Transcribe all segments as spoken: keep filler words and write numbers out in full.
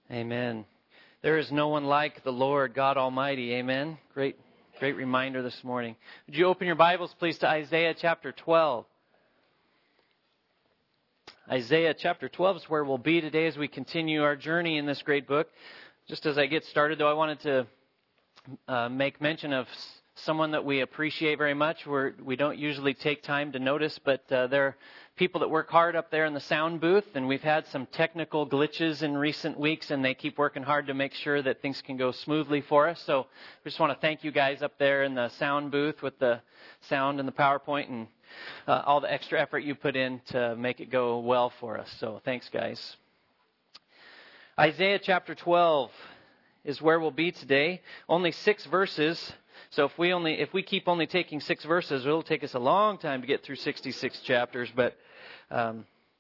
Amen. There is no one like the Lord God Almighty. Amen. Great, great reminder this morning. Would you open your Bibles, please, to Isaiah chapter twelve? Isaiah chapter twelve is where we'll be today as we continue our journey in this great book. Just as I get started, though, I wanted to uh, make mention of someone that we appreciate very much. We're, we don't usually take time to notice, but uh, there are people that work hard up there in the sound booth, and we've had some technical glitches in recent weeks, and they keep working hard to make sure that things can go smoothly for us. So we just want to thank you guys up there in the sound booth with the sound and the PowerPoint and uh, all the extra effort you put in to make it go well for us. So thanks, guys. Isaiah chapter twelve is where we'll be today. Only six verses. So if we only if we keep only taking six verses, it'll take us a long time to get through sixty-six chapters. But um,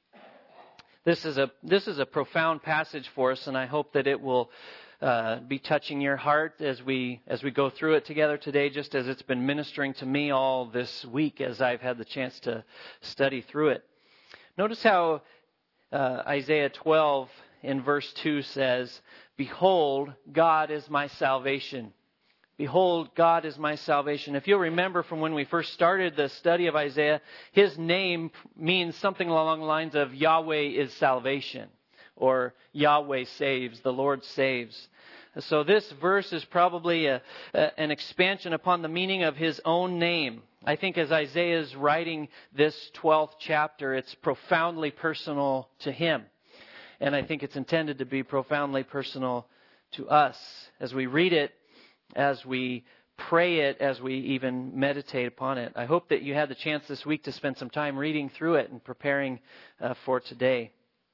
this is a this is a profound passage for us, and I hope that it will uh, be touching your heart as we as we go through it together today, just as it's been ministering to me all this week as I've had the chance to study through it. Notice how uh, Isaiah twelve in verse two says, "Behold, God is my salvation." Behold, God is my salvation. If you'll remember from when we first started the study of Isaiah, his name means something along the lines of Yahweh is salvation, or Yahweh saves, the Lord saves. So this verse is probably a, a, an expansion upon the meaning of his own name. I think as Isaiah is writing this twelfth chapter, it's profoundly personal to him. And I think it's intended to be profoundly personal to us as we read it, as we pray it, as we even meditate upon it. I hope that you had the chance this week to spend some time reading through it and preparing uh, for today.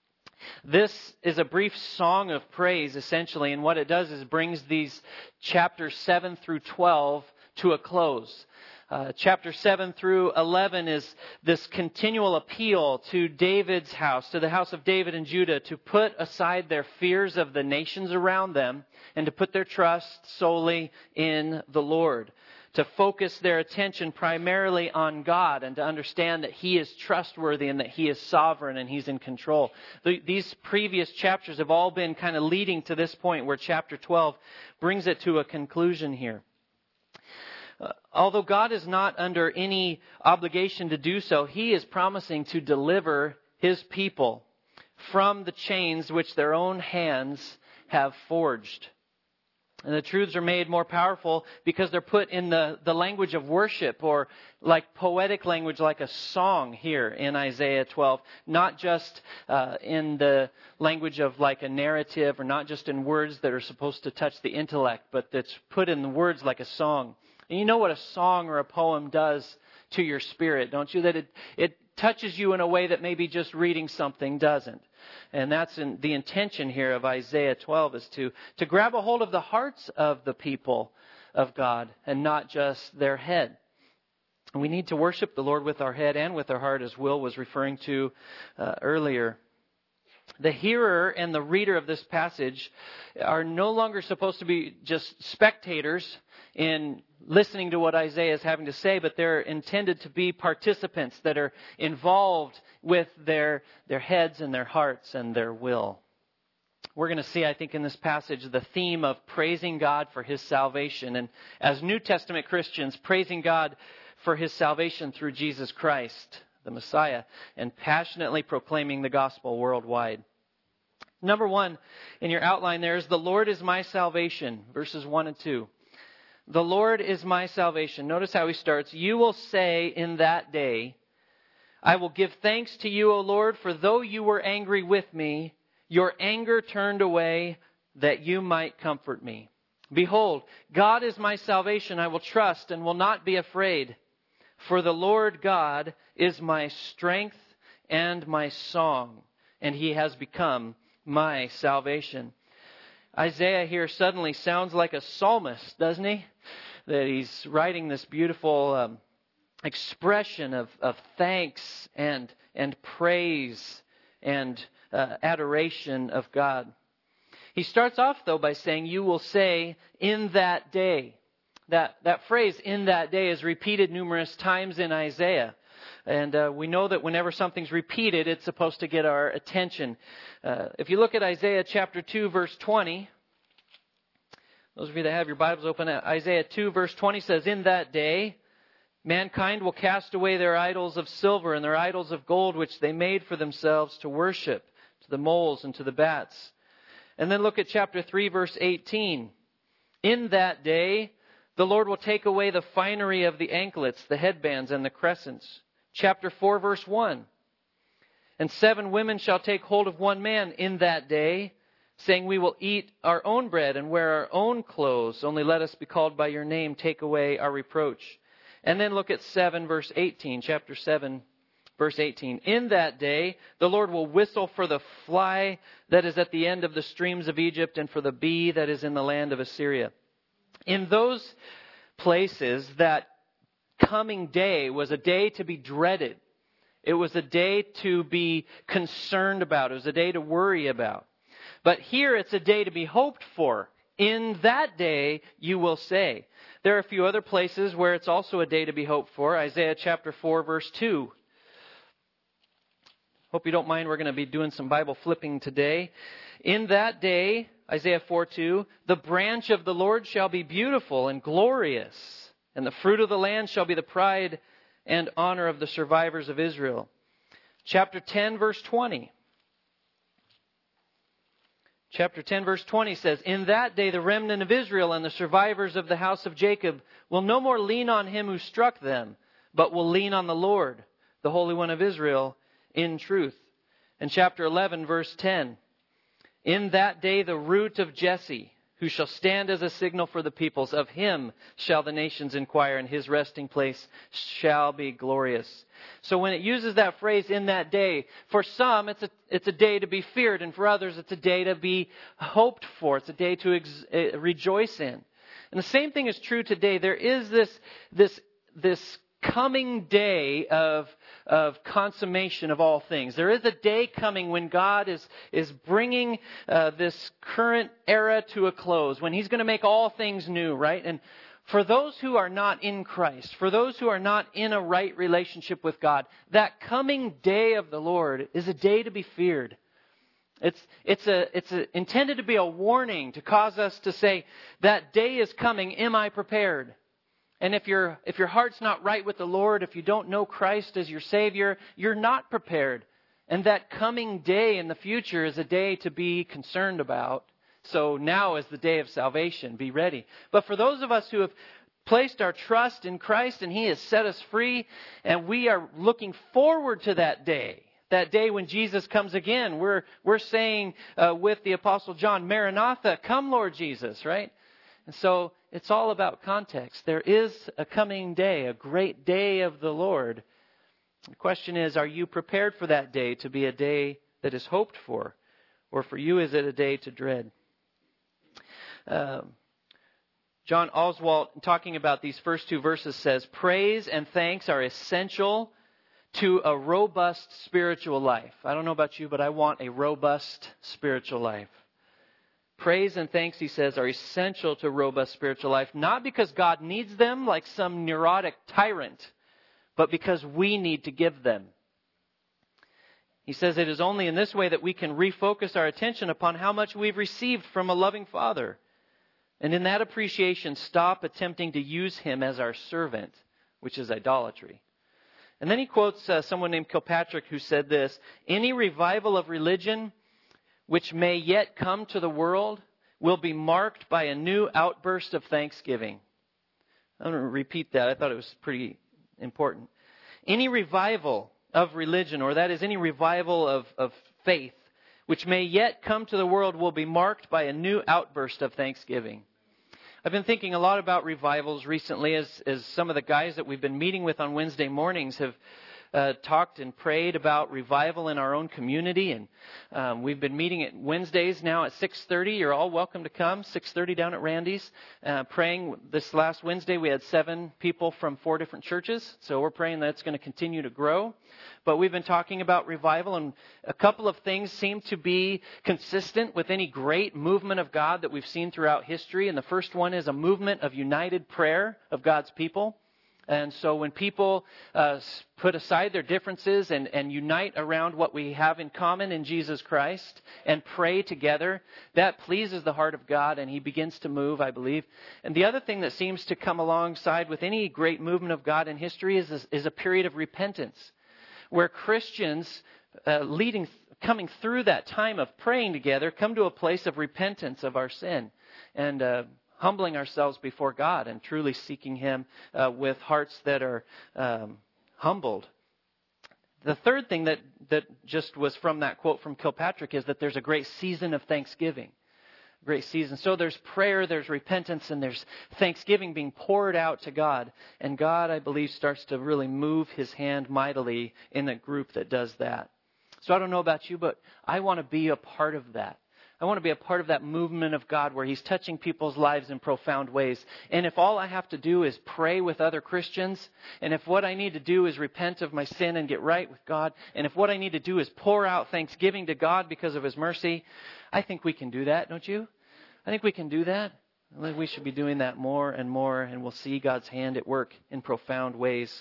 This is a brief song of praise, essentially, and what it does is brings these chapters seven through twelve to a close. Uh, chapter seven through eleven is this continual appeal to David's house, to the house of David and Judah, to put aside their fears of the nations around them and to put their trust solely in the Lord. To focus their attention primarily on God and to understand that He is trustworthy and that He is sovereign and He's in control. The, these previous chapters have all been kind of leading to this point where chapter twelve brings it to a conclusion here. Uh, although God is not under any obligation to do so, He is promising to deliver His people from the chains which their own hands have forged. And the truths are made more powerful because they're put in the, the language of worship, or like poetic language, like a song here in Isaiah twelve. Not just uh, in the language of like a narrative, or not just in words that are supposed to touch the intellect, but that's put in the words like a song. And you know what a song or a poem does to your spirit, don't you? That it, it touches you in a way that maybe just reading something doesn't. And that's in the intention here of Isaiah twelve, is to, to grab a hold of the hearts of the people of God and not just their head. And we need to worship the Lord with our head and with our heart, as Will was referring to uh, earlier. The hearer and the reader of this passage are no longer supposed to be just spectators in listening to what Isaiah is having to say, but they're intended to be participants that are involved with their, their heads and their hearts and their will. We're going to see, I think, in this passage the theme of praising God for His salvation. And as New Testament Christians, praising God for His salvation through Jesus Christ, the Messiah, and passionately proclaiming the gospel worldwide. Number one in your outline there is, the Lord is my salvation, verses one and two. The Lord is my salvation. Notice how he starts. You will say in that day, I will give thanks to you, O Lord, for though you were angry with me, your anger turned away that you might comfort me. Behold, God is my salvation. I will trust and will not be afraid. For the Lord God is my strength and my song, and He has become my salvation. Isaiah here suddenly sounds like a psalmist, doesn't he? That he's writing this beautiful um, expression of, of thanks and and praise and uh, adoration of God. He starts off, though, by saying, you will say, in that day. That, that phrase, in that day, is repeated numerous times in Isaiah. And uh, we know that whenever something's repeated, it's supposed to get our attention. Uh, if you look at Isaiah chapter two, verse twenty, those of you that have your Bibles open, Isaiah two, verse twenty says, "In that day, mankind will cast away their idols of silver and their idols of gold, which they made for themselves to worship, to the moles and to the bats." And then look at chapter three, verse eighteen. "In that day, the Lord will take away the finery of the anklets, the headbands, and the crescents." Chapter four, verse one. "And seven women shall take hold of one man in that day, saying, we will eat our own bread and wear our own clothes. Only let us be called by your name. Take away our reproach." And then look at seven, verse eighteen. Chapter seven, verse eighteen. "In that day, the Lord will whistle for the fly that is at the end of the streams of Egypt and for the bee that is in the land of Assyria." In those places, that coming day was a day to be dreaded. It was a day to be concerned about. It was a day to worry about. But here it's a day to be hoped for. "In that day, you will say." There are a few other places where it's also a day to be hoped for. Isaiah chapter four, verse two. Hope you don't mind. We're going to be doing some Bible flipping today. "In that day," Isaiah four two, "the branch of the Lord shall be beautiful and glorious, and the fruit of the land shall be the pride and honor of the survivors of Israel." Chapter ten, verse twenty. Chapter ten, verse twenty says, "In that day the remnant of Israel and the survivors of the house of Jacob will no more lean on him who struck them, but will lean on the Lord, the Holy One of Israel, in truth." And chapter eleven, verse ten, "In that day the root of Jesse, who shall stand as a signal for the peoples, of him shall the nations inquire, and his resting place shall be glorious." So when it uses that phrase, "in that day," for some it's a it's a day to be feared, and for others it's a day to be hoped for. It's a day to ex, uh, rejoice in. And the same thing is true today. There is this this this coming day of of consummation of all things. There is a day coming when God is is bringing uh, this current era to a close, when He's going to make all things new, right? And for those who are not in Christ, for those who are not in a right relationship with God, that coming day of the Lord is a day to be feared. It's it's a it's a, intended to be a warning to cause us to say, that day is coming. Am I prepared? And if your if your heart's not right with the Lord, if you don't know Christ as your Savior, you're not prepared. And that coming day in the future is a day to be concerned about. So now is the day of salvation. Be ready. But for those of us who have placed our trust in Christ and He has set us free, and we are looking forward to that day, that day when Jesus comes again, we're we're saying uh, with the Apostle John, "Maranatha, come Lord Jesus," right? And so it's all about context. There is a coming day, a great day of the Lord. The question is, are you prepared for that day to be a day that is hoped for? Or for you, is it a day to dread? Um, John Oswalt, talking about these first two verses, says, "Praise and thanks are essential to a robust spiritual life." I don't know about you, but I want a robust spiritual life. Praise and thanks, he says, are essential to robust spiritual life, not because God needs them like some neurotic tyrant, but because we need to give them. He says it is only in this way that we can refocus our attention upon how much we've received from a loving Father. And in that appreciation, stop attempting to use Him as our servant, which is idolatry. And then he quotes uh, someone named Kilpatrick who said this, "Any revival of religion which may yet come to the world will be marked by a new outburst of thanksgiving." I'm going to repeat that. I thought it was pretty important. Any revival of religion, or that is any revival of, of faith, which may yet come to the world will be marked by a new outburst of thanksgiving. I've been thinking a lot about revivals recently as, as some of the guys that we've been meeting with on Wednesday mornings have Uh, talked and prayed about revival in our own community, and um, we've been meeting at Wednesdays now at six thirty. You're all welcome to come. six thirty down at Randy's. Uh, praying this last Wednesday, we had seven people from four different churches, so we're praying that it's going to continue to grow. But we've been talking about revival, and a couple of things seem to be consistent with any great movement of God that we've seen throughout history. And the first one is a movement of united prayer of God's people. And so when people uh, put aside their differences and, and unite around what we have in common in Jesus Christ and pray together, that pleases the heart of God, and He begins to move, I believe. And the other thing that seems to come alongside with any great movement of God in history is, is, is a period of repentance, where Christians uh, leading, coming through that time of praying together come to a place of repentance of our sin and uh humbling ourselves before God and truly seeking Him uh, with hearts that are um, humbled. The third thing that, that just was from that quote from Kilpatrick is that there's a great season of thanksgiving. Great season. So there's prayer, there's repentance, and there's thanksgiving being poured out to God. And God, I believe, starts to really move His hand mightily in a group that does that. So I don't know about you, but I want to be a part of that. I want to be a part of that movement of God where He's touching people's lives in profound ways. And if all I have to do is pray with other Christians, and if what I need to do is repent of my sin and get right with God, and if what I need to do is pour out thanksgiving to God because of His mercy, I think we can do that, don't you? I think we can do that. We should be doing that more and more, and we'll see God's hand at work in profound ways.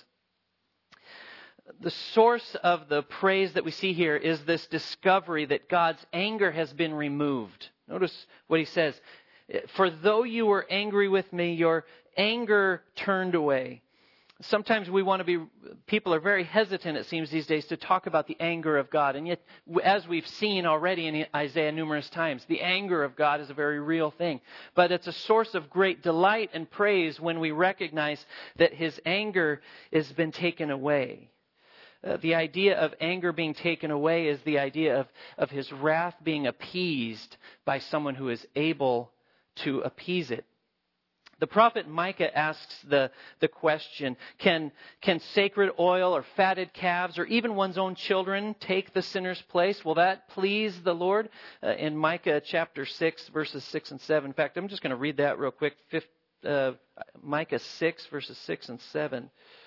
The source of the praise that we see here is this discovery that God's anger has been removed. Notice what he says. For though you were angry with me, your anger turned away. Sometimes we want to be, people are very hesitant, it seems these days, to talk about the anger of God. And yet, as we've seen already in Isaiah numerous times, the anger of God is a very real thing. But it's a source of great delight and praise when we recognize that His anger has been taken away. Uh, the idea of anger being taken away is the idea of, of His wrath being appeased by someone who is able to appease it. The prophet Micah asks the, the question, can, can sacred oil or fatted calves or even one's own children take the sinner's place? Will that please the Lord? Uh, in Micah chapter six, verses six and seven. In fact, I'm just going to read that real quick. Fifth, uh, Micah six, verses six and seven.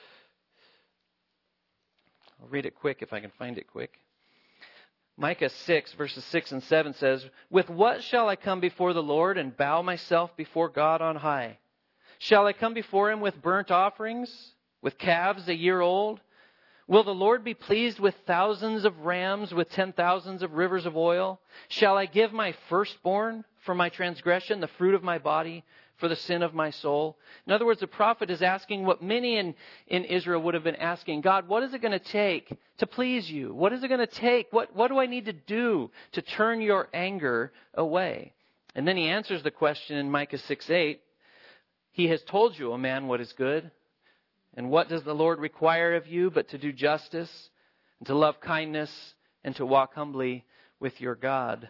I'll read it quick if I can find it quick. Micah six, verses six and seven says, with what shall I come before the Lord and bow myself before God on high? Shall I come before Him with burnt offerings, with calves a year old? Will the Lord be pleased with thousands of rams, with ten thousands of rivers of oil? Shall I give my firstborn for my transgression, the fruit of my body, for the sin of my soul? In other words, the prophet is asking what many in, in Israel would have been asking. God, what is it going to take to please you? What is it going to take? What, what do I need to do to turn your anger away? And then he answers the question in Micah six eight. He has told you, O man, what is good. And what does the Lord require of you but to do justice and to love kindness and to walk humbly with your God?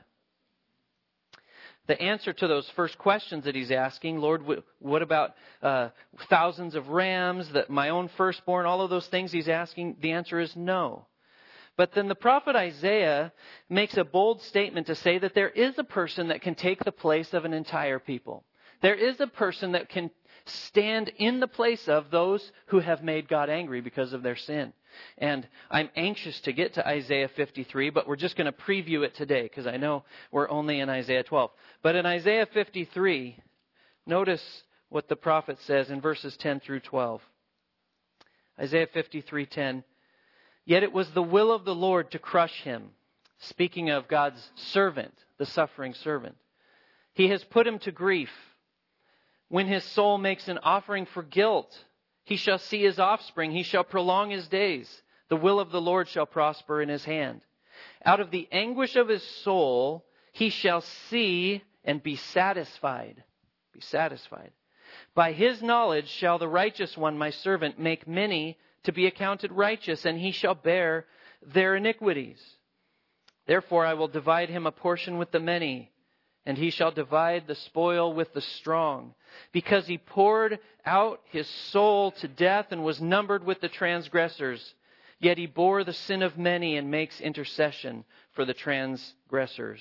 The answer to those first questions that he's asking, Lord, what about uh, thousands of rams, that my own firstborn, all of those things he's asking, the answer is no. But then the prophet Isaiah makes a bold statement to say that there is a person that can take the place of an entire people. There is a person that can stand in the place of those who have made God angry because of their sin. And I'm anxious to get to Isaiah fifty-three, but we're just going to preview it today because I know we're only in Isaiah twelve. But in Isaiah fifty-three, notice what the prophet says in verses ten through twelve. Isaiah fifty-three ten. Yet it was the will of the Lord to crush him. Speaking of God's servant, the suffering servant. He has put him to grief. When his soul makes an offering for guilt, he shall see his offspring. He shall prolong his days. The will of the Lord shall prosper in his hand. Out of the anguish of his soul, he shall see and be satisfied. Be satisfied. By his knowledge shall the righteous one, my servant, make many to be accounted righteous, and he shall bear their iniquities. Therefore I will divide him a portion with the many, and he shall divide the spoil with the strong. Because he poured out his soul to death and was numbered with the transgressors. Yet he bore the sin of many and makes intercession for the transgressors.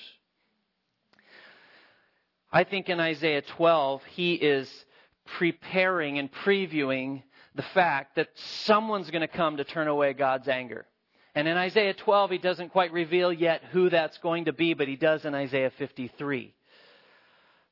I think in Isaiah twelve, he is preparing and previewing the fact that someone's going to come to turn away God's anger. And in Isaiah twelve, he doesn't quite reveal yet who that's going to be, but he does in Isaiah fifty-three.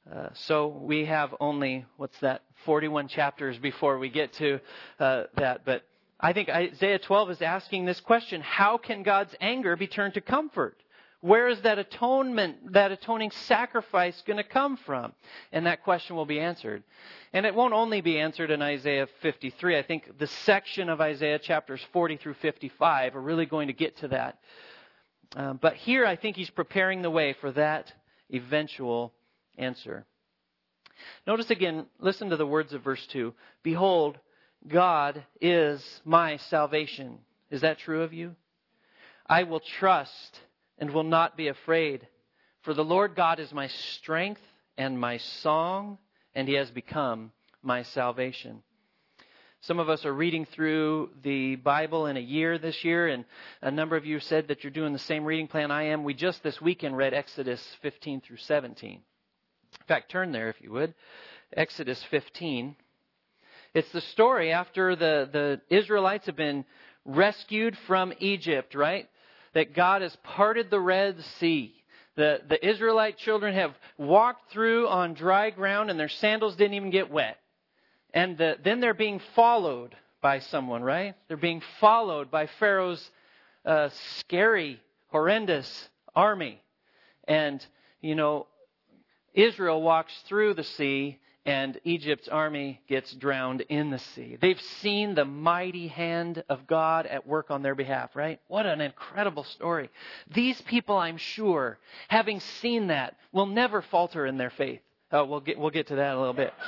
Uh, so we have only, what's that, forty-one chapters before we get to uh, that. But I think Isaiah twelve is asking this question: how can God's anger be turned to comfort? Where is that atonement, that atoning sacrifice going to come from? And that question will be answered. And it won't only be answered in Isaiah fifty-three. I think the section of Isaiah chapters forty through fifty-five are really going to get to that. Um, but here I think he's preparing the way for that eventual answer. Notice again, listen to the words of verse two. Behold, God is my salvation. Is that true of you? I will trust and will not be afraid. For the Lord God is my strength and my song, and He has become my salvation. Some of us are reading through the Bible in a year this year, and a number of you said that you're doing the same reading plan I am. We just this weekend read Exodus fifteen through seventeen. In fact, turn there if you would. Exodus fifteen. It's the story after the, the Israelites have been rescued from Egypt, right? That God has parted the Red Sea. The, the Israelite children have walked through on dry ground and their sandals didn't even get wet. And the, then they're being followed by someone, right? They're being followed by Pharaoh's uh, scary, horrendous army. And, you know, Israel walks through the sea and Egypt's army gets drowned in the sea. They've seen the mighty hand of God at work on their behalf, right? What an incredible story. These people, I'm sure, having seen that, will never falter in their faith. Oh, we'll get we'll get to that in a little bit.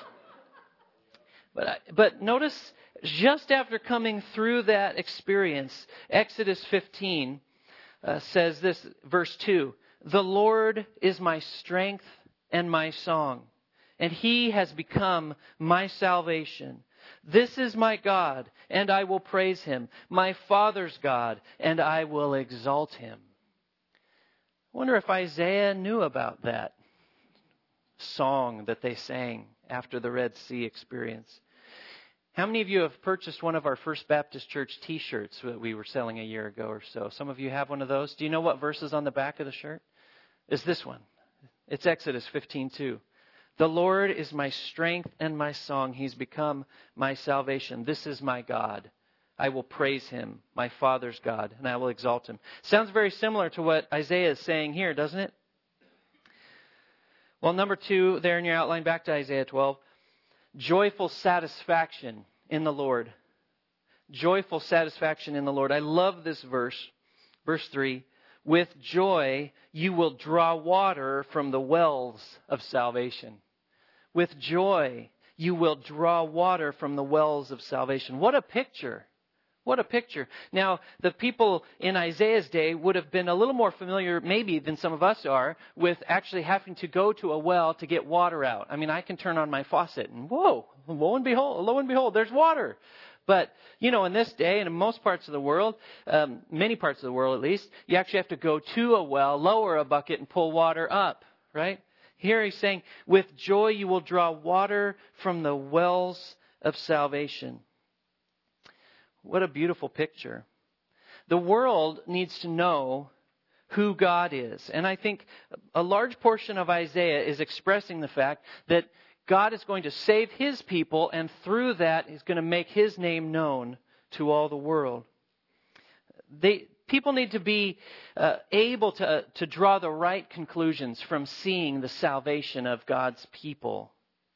But but notice, just after coming through that experience, Exodus fifteen uh, says this, verse two, "The Lord is my strength and my song, and He has become my salvation. This is my God, and I will praise Him, my Father's God, and I will exalt Him." I wonder if Isaiah knew about that song that they sang after the Red Sea experience. How many of you have purchased one of our First Baptist Church t-shirts that we were selling a year ago or so? Some of you have one of those. Do you know what verse is on the back of the shirt? It's this one. It's Exodus fifteen two. "The Lord is my strength and my song. He's become my salvation. This is my God. I will praise Him, my Father's God, and I will exalt Him." Sounds very similar to what Isaiah is saying here, doesn't it? Well, number two, there in your outline, back to Isaiah twelve. Joyful satisfaction in the Lord. Joyful satisfaction in the Lord. I love this verse. Verse three. "With joy you will draw water from the wells of salvation." With joy you will draw water from the wells of salvation. What a picture. What a picture. Now, the people in Isaiah's day would have been a little more familiar, maybe, than some of us are, with actually having to go to a well to get water out. I mean, I can turn on my faucet and whoa, lo and behold, lo and behold, there's water. But, you know, in this day and in most parts of the world, um, many parts of the world at least, you actually have to go to a well, lower a bucket, and pull water up, right? Here he's saying, with joy you will draw water from the wells of salvation. What a beautiful picture. The world needs to know who God is. And I think a large portion of Isaiah is expressing the fact that God is going to save His people, and through that He's going to make His name known to all the world. They, people need to be uh, able to, uh, to draw the right conclusions from seeing the salvation of God's people.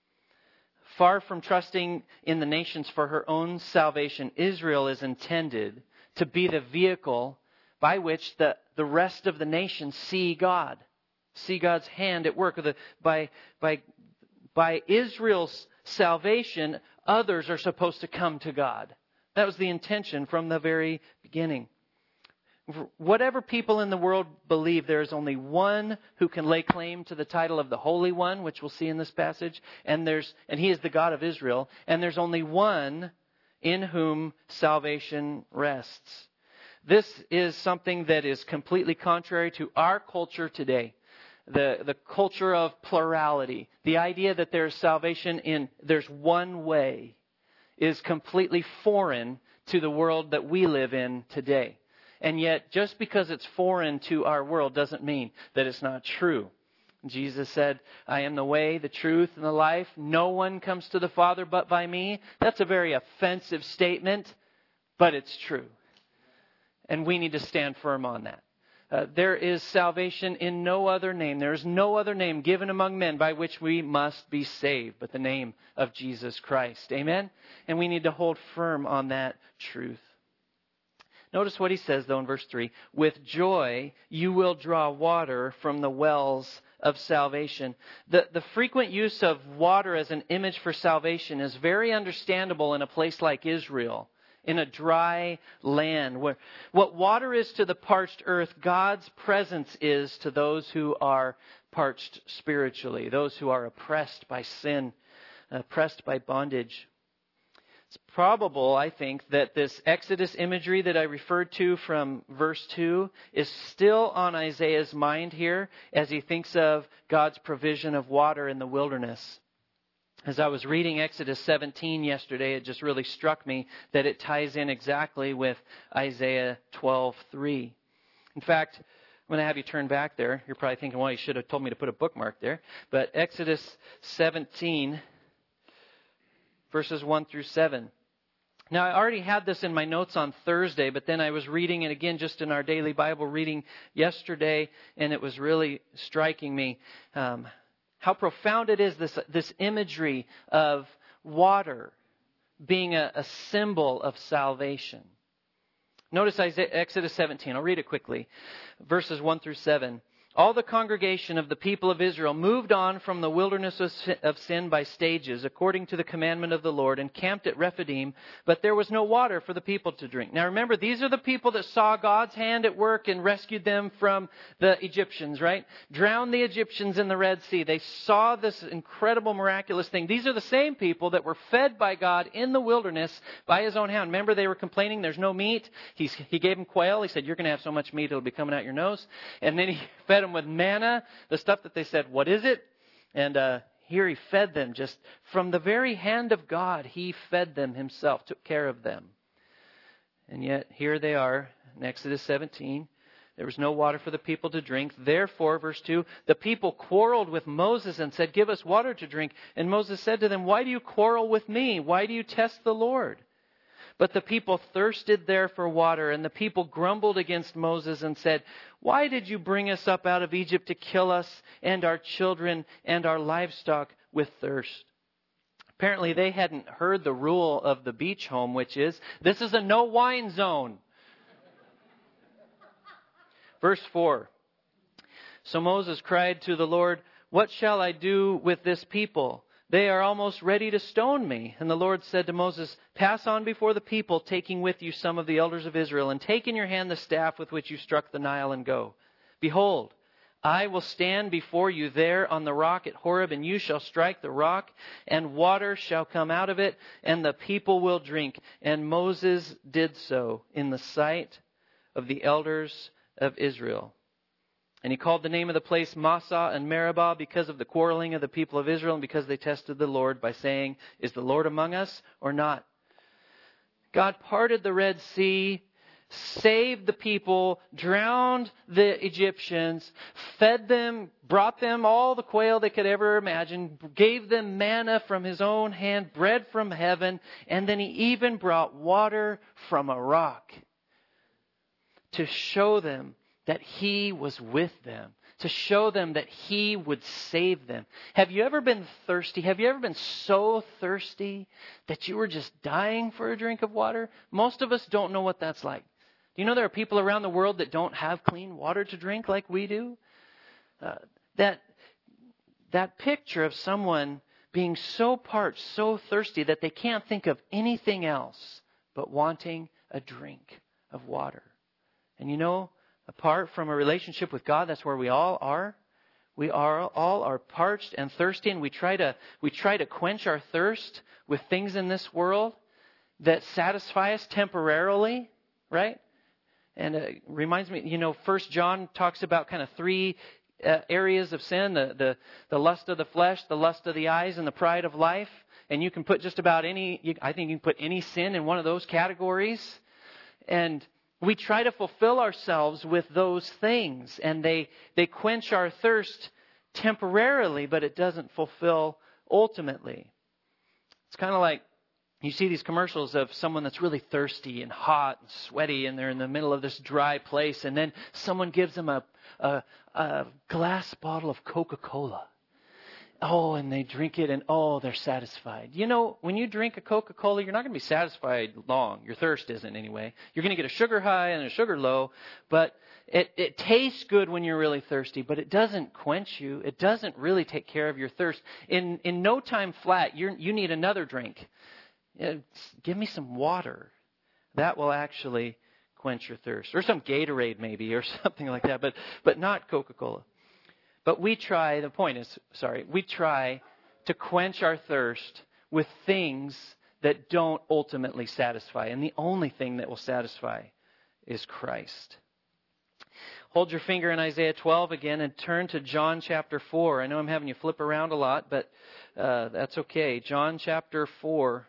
Far from trusting in the nations for her own salvation, Israel is intended to be the vehicle by which the, the rest of the nations see God, see God's hand at work. The, by, by, by Israel's salvation, others are supposed to come to God. That was the intention from the very beginning. Whatever people in the world believe, there is only one who can lay claim to the title of the Holy One, which we'll see in this passage, and there's and He is the God of Israel, and there's only one in whom salvation rests. This is something that is completely contrary to our culture today. The, the culture of plurality. The idea that there's salvation in, there's one way, is completely foreign to the world that we live in today. And yet, just because it's foreign to our world doesn't mean that it's not true. Jesus said, I am the way, the truth, and the life. No one comes to the Father but by me. That's a very offensive statement, but it's true. And we need to stand firm on that. Uh, there is salvation in no other name. There is no other name given among men by which we must be saved but the name of Jesus Christ. Amen? And we need to hold firm on that truth. Notice what he says, though, in verse three. With joy you will draw water from the wells of salvation. The, the frequent use of water as an image for salvation is very understandable in a place like Israel, in a dry land. Where what water is to the parched earth, God's presence is to those who are parched spiritually, those who are oppressed by sin, oppressed by bondage. It's probable, I think, that this Exodus imagery that I referred to from verse two is still on Isaiah's mind here as he thinks of God's provision of water in the wilderness. As I was reading Exodus seventeen yesterday, it just really struck me that it ties in exactly with Isaiah twelve three. In fact, I'm going to have you turn back there. You're probably thinking, well, you should have told me to put a bookmark there. But Exodus seventeen, verses one through seven. Now, I already had this in my notes on Thursday, but then I was reading it again just in our daily Bible reading yesterday, and it was really striking me um, how profound it is, this, this imagery of water being a, a symbol of salvation. Notice Isaiah, Exodus seventeen. I'll read it quickly. Verses one through seven. All the congregation of the people of Israel moved on from the wilderness of sin by stages, according to the commandment of the Lord, and camped at Rephidim, but there was no water for the people to drink. Now remember, these are the people that saw God's hand at work and rescued them from the Egyptians, right? Drowned the Egyptians in the Red Sea. They saw this incredible, miraculous thing. These are the same people that were fed by God in the wilderness by His own hand. Remember, they were complaining there's no meat. He's, he gave them quail. He said, you're going to have so much meat it'll be coming out your nose. And then He fed them with manna, the stuff that they said, what is it? And uh, here He fed them just from the very hand of God. He fed them Himself, took care of them. And yet here they are in Exodus seventeen. There was no water for the people to drink. Therefore, verse two, the people quarreled with Moses and said, give us water to drink. And Moses said to them, why do you quarrel with me? Why do you test the Lord? But the people thirsted there for water, and the people grumbled against Moses and said, why did you bring us up out of Egypt to kill us and our children and our livestock with thirst? Apparently they hadn't heard the rule of the beach home, which is, this is a no wine zone. Verse four. So Moses cried to the Lord, what shall I do with this people? They are almost ready to stone me. And the Lord said to Moses, pass on before the people, taking with you some of the elders of Israel, and take in your hand the staff with which you struck the Nile, and go. Behold, I will stand before you there on the rock at Horeb, and you shall strike the rock, and water shall come out of it, and the people will drink. And Moses did so in the sight of the elders of Israel. And he called the name of the place Massah and Meribah because of the quarreling of the people of Israel and because they tested the Lord by saying, is the Lord among us or not? God parted the Red Sea, saved the people, drowned the Egyptians, fed them, brought them all the quail they could ever imagine, gave them manna from His own hand, bread from heaven, and then He even brought water from a rock to show them that He was with them, to show them that He would save them. Have you ever been thirsty? Have you ever been so thirsty that you were just dying for a drink of water? Most of us don't know what that's like. Do you know there are people around the world that don't have clean water to drink like we do? Uh, that, that picture of someone being so parched, so thirsty that they can't think of anything else but wanting a drink of water. And you know, apart from a relationship with God, that's where we all are. We are all are parched and thirsty, and we try to we try to quench our thirst with things in this world that satisfy us temporarily, right? And it reminds me, you know, First John talks about kind of three uh, areas of sin: the, the the lust of the flesh, the lust of the eyes, and the pride of life. And you can put just about any. You, I think you can put any sin in one of those categories, and we try to fulfill ourselves with those things, and they, they quench our thirst temporarily, but it doesn't fulfill ultimately. It's kind of like you see these commercials of someone that's really thirsty and hot and sweaty, and they're in the middle of this dry place, and then someone gives them a, a, a glass bottle of Coca-Cola. Oh, and they drink it, and oh, they're satisfied. You know, when you drink a Coca-Cola, you're not going to be satisfied long. Your thirst isn't anyway. You're going to get a sugar high and a sugar low, but it, it tastes good when you're really thirsty, but it doesn't quench you. It doesn't really take care of your thirst. In in no time flat, you you need another drink. It's, give me some water. That will actually quench your thirst. Or some Gatorade maybe, or something like that, but but not Coca-Cola. But we try, the point is, sorry, we try to quench our thirst with things that don't ultimately satisfy. And the only thing that will satisfy is Christ. Hold your finger in Isaiah twelve again and turn to John chapter four. I know I'm having you flip around a lot, but uh, that's okay. John chapter four.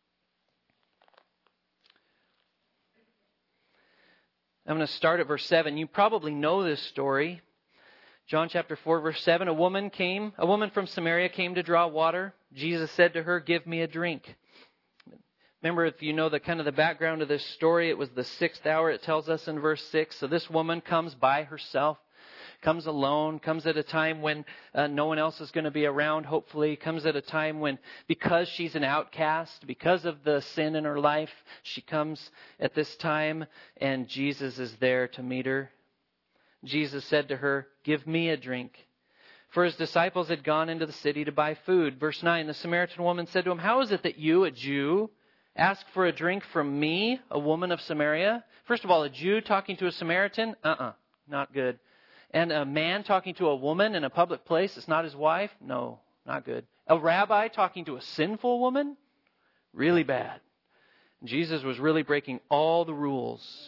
I'm going to start at verse seven. You probably know this story. John chapter four, verse seven, a woman came, a woman from Samaria came to draw water. Jesus said to her, "Give me a drink." Remember, if you know the kind of the background of this story, it was the sixth hour, it tells us in verse six. So this woman comes by herself, comes alone, comes at a time when uh, no one else is going to be around, hopefully. Comes at a time when, because she's an outcast, because of the sin in her life, she comes at this time, and Jesus is there to meet her. Jesus said to her, "Give me a drink." For his disciples had gone into the city to buy food. Verse nine, the Samaritan woman said to him, "How is it that you, a Jew, ask for a drink from me, a woman of Samaria?" First of all, a Jew talking to a Samaritan? Uh-uh, not good. And a man talking to a woman in a public place, it's not his wife? No, not good. A rabbi talking to a sinful woman? Really bad. Jesus was really breaking all the rules.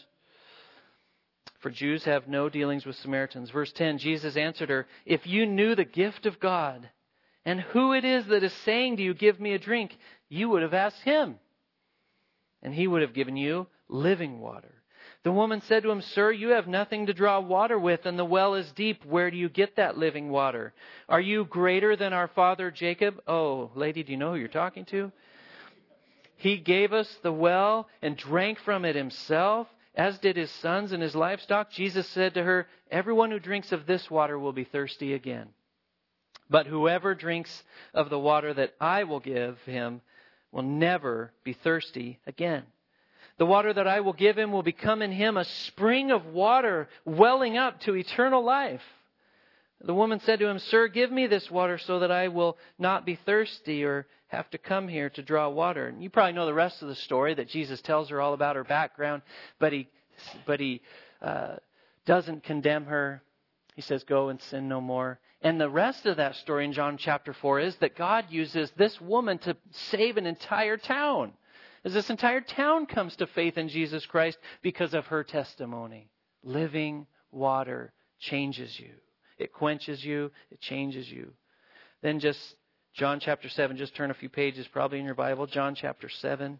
For Jews have no dealings with Samaritans. Verse ten, Jesus answered her, "If you knew the gift of God and who it is that is saying to you, 'Give me a drink,' you would have asked him, and he would have given you living water." The woman said to him, "Sir, you have nothing to draw water with, and the well is deep. Where do you get that living water? Are you greater than our father Jacob?" Oh, lady, do you know who you're talking to? "He gave us the well and drank from it himself, as did his sons and his livestock." Jesus said to her, "Everyone who drinks of this water will be thirsty again. But whoever drinks of the water that I will give him will never be thirsty again. The water that I will give him will become in him a spring of water welling up to eternal life." The woman said to him, "Sir, give me this water so that I will not be thirsty or have to come here to draw water." And you probably know the rest of the story, that Jesus tells her all about her background, but he but he uh, doesn't condemn her. He says, "Go and sin no more." And the rest of that story in John chapter four is that God uses this woman to save an entire town. As this entire town comes to faith in Jesus Christ because of her testimony. Living water changes you. It quenches you. It changes you. Then just John chapter seven, just turn a few pages probably in your Bible. John chapter seven,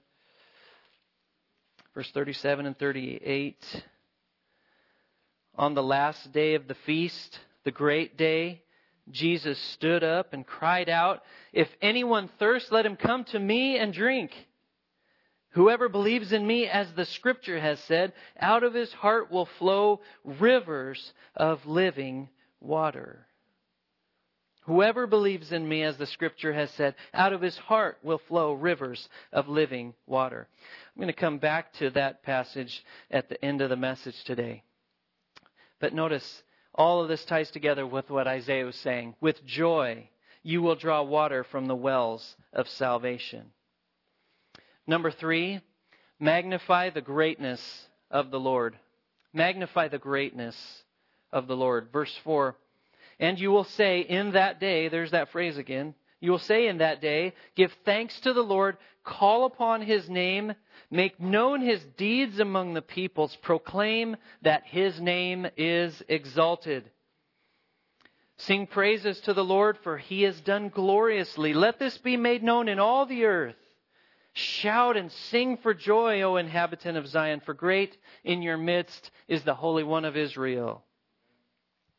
verse thirty-seven and thirty-eight. On the last day of the feast, the great day, Jesus stood up and cried out, "If anyone thirsts, let him come to me and drink. Whoever believes in me, as the scripture has said, out of his heart will flow rivers of living water." Whoever believes in me, as the scripture has said, out of his heart will flow rivers of living water. I'm going to come back to that passage at the end of the message today. But notice, all of this ties together with what Isaiah was saying. With joy, you will draw water from the wells of salvation. Number three, magnify the greatness of the Lord. Magnify the greatness of the Lord. Verse four, "And you will say in that day," there's that phrase again, "you will say in that day, 'Give thanks to the Lord, call upon his name, make known his deeds among the peoples, proclaim that his name is exalted. Sing praises to the Lord, for he has done gloriously. Let this be made known in all the earth. Shout and sing for joy, O inhabitant of Zion, for great in your midst is the Holy One of Israel.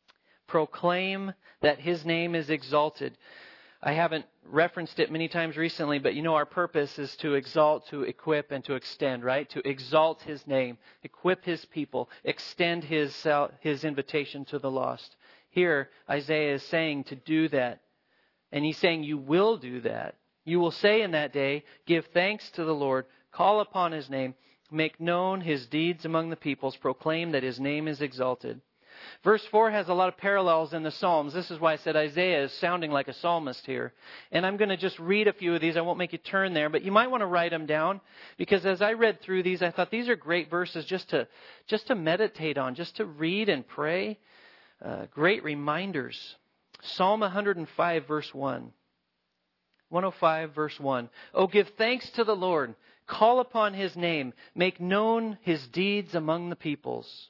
proclaim that His name is exalted. I haven't referenced it many times recently, but you know our purpose is to exalt, to equip, and to extend, right? To exalt His name, equip His people, extend His, uh, His invitation to the lost. Here, Isaiah is saying to do that. And he's saying you will do that. You will say in that day, give thanks to the Lord, call upon His name, make known His deeds among the peoples, proclaim that His name is exalted. Verse four has a lot of parallels in the Psalms. This is why I said Isaiah is sounding like a psalmist here. And I'm going to just read a few of these. I won't make you turn there, but you might want to write them down. Because as I read through these, I thought these are great verses just to, just to meditate on, just to read and pray. Uh, great reminders. Psalm one hundred five, verse one. one oh five, verse one. Oh, give thanks to the Lord. Call upon His name. Make known His deeds among the peoples.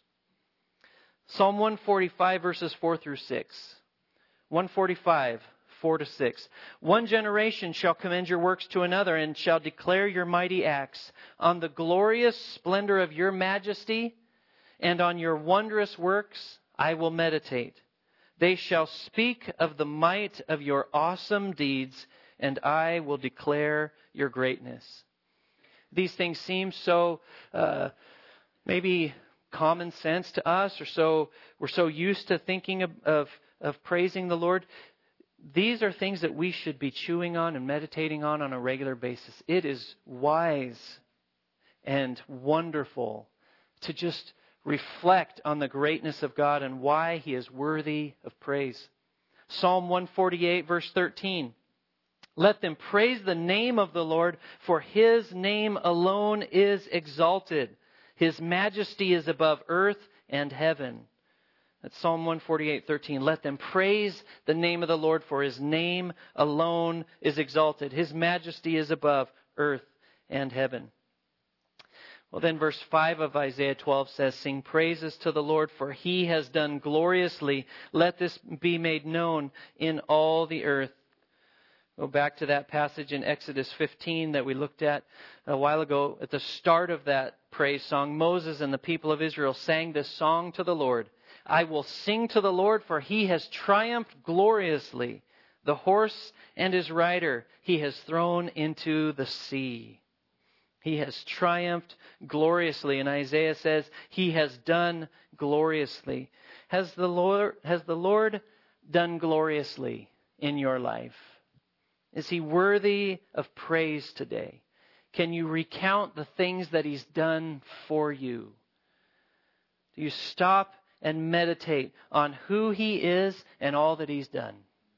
Psalm one forty-five, verses four through six. one forty-five, four to six. One generation shall commend your works to another and shall declare your mighty acts. On the glorious splendor of your majesty and on your wondrous works I will meditate. They shall speak of the might of your awesome deeds, and I will declare your greatness. These things seem so uh, maybe common sense to us, or so we're so used to thinking of, of, of praising the Lord. These are things that we should be chewing on and meditating on on a regular basis. It is wise and wonderful to just reflect on the greatness of God and why He is worthy of praise. Psalm one forty-eight, verse thirteen. Let them praise the name of the Lord, for His name alone is exalted. His majesty is above earth and heaven. That's Psalm one forty-eight, thirteen. Let them praise the name of the Lord, for His name alone is exalted. His majesty is above earth and heaven. Well, then verse five of Isaiah twelve says, sing praises to the Lord, for He has done gloriously. Let this be made known in all the earth. Go back to that passage in Exodus fifteen that we looked at a while ago. At the start of that praise song, Moses and the people of Israel sang this song to the Lord. I will sing to the Lord, for He has triumphed gloriously. The horse and his rider He has thrown into the sea. He has triumphed gloriously. And Isaiah says, He has done gloriously. Has the Lord, has the Lord done gloriously in your life? Is He worthy of praise today? Can you recount the things that He's done for you? Do you stop and meditate on who He is and all that He's done?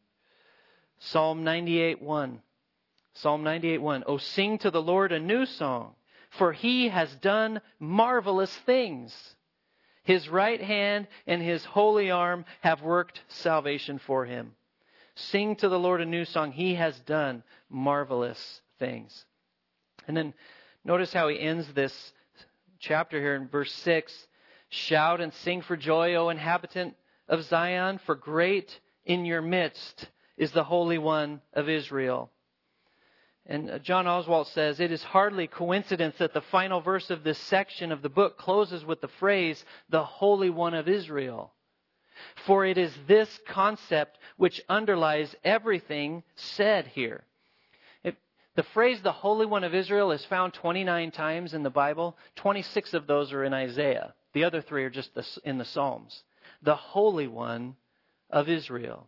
Psalm ninety-eight, one. Psalm ninety-eight, one. Oh, sing to the Lord a new song, for He has done marvelous things. His right hand and His holy arm have worked salvation for Him. Sing to the Lord a new song. He has done marvelous things. And then notice how he ends this chapter here in verse six. Shout and sing for joy, O inhabitant of Zion, for great in your midst is the Holy One of Israel. And John Oswalt says, it is hardly coincidence that the final verse of this section of the book closes with the phrase, the Holy One of Israel. For it is this concept which underlies everything said here. It, the phrase, the Holy One of Israel, is found twenty-nine times in the Bible. twenty-six of those are in Isaiah. The other three are just in the Psalms. The Holy One of Israel.